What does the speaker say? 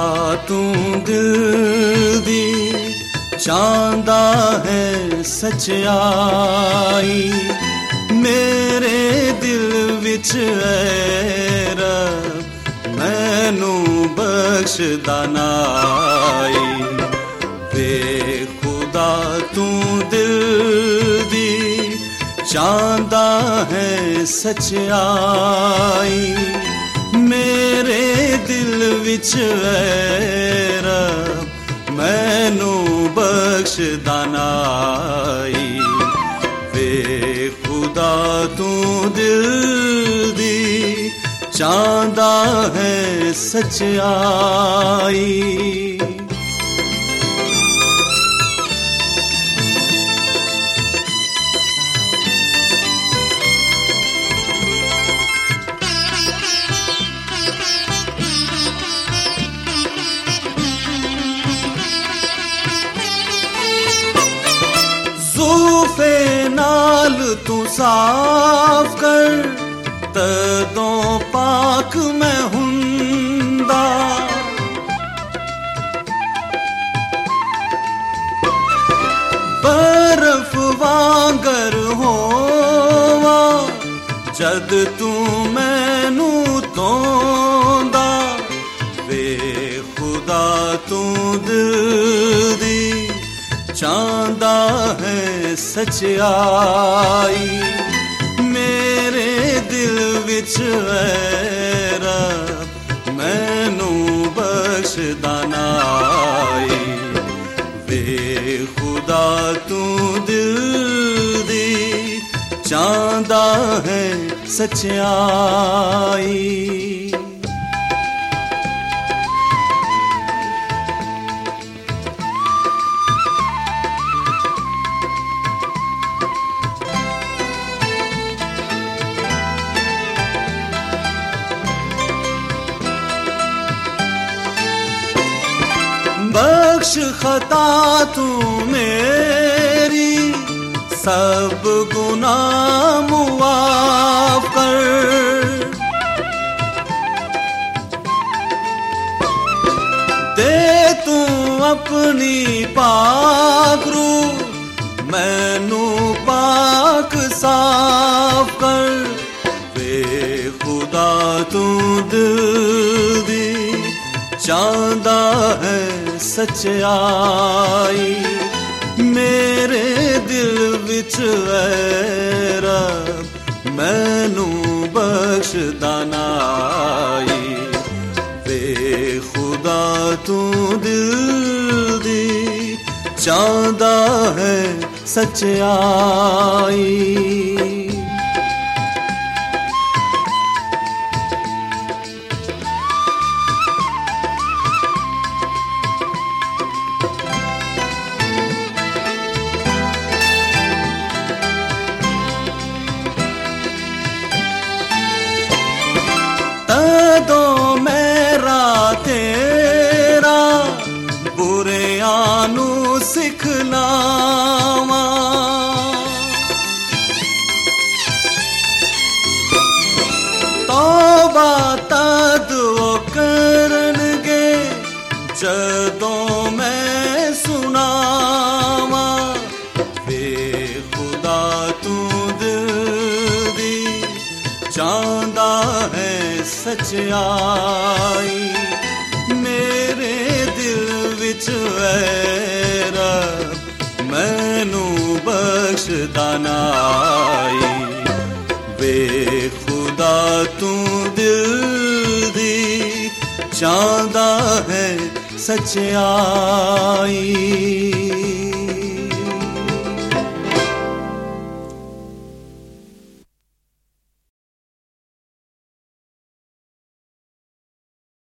तू दिल दी चांदा है सच्चाई मेरे दिल विच ऐ रब मैनू बख्श दानाई वे खुदा तू दिल दी चांदा है सच्चाई मेरे दिल विच ऐ रब मैनू बख्श दानाई वे खुदा तू दिल दी चांदा है सच्चाई। ज़ूफ़े नाल तू साफ कर तदों पाक मैं हुंदा बर्फ वांगर होवा जद तू मैनू तोंदा वे खुदा तू दिल दी चांदा है सच्चाई मेरे दिल विच ऐ रब मैनू बख्श दानाई वे खुदा तू दिल दी चांदा है सच्चाई। बख्श खता तू मेरी सब गुनाह मुआफ कर दे तू अपनी पाक रूह मैनू पाक साफ कर वे खुदा तू दिल दी चांदा है सच्चाई मेरे दिल विच ऐ रब मैनू बख्श दानाई वे खुदा तू दिल दी चांदा है सच्चाई। तदो मेरा तेरा बुरियां नू सिखलावा तौबा तद वो करनगे जदों मैं सुनावा वे खुदा तू दिल दी चांदा है सच्चाई मेरे दिल विच ऐ रब मैनू बख्श दानाई वे खुदा तू दिल दी चांदा है सच्चाई।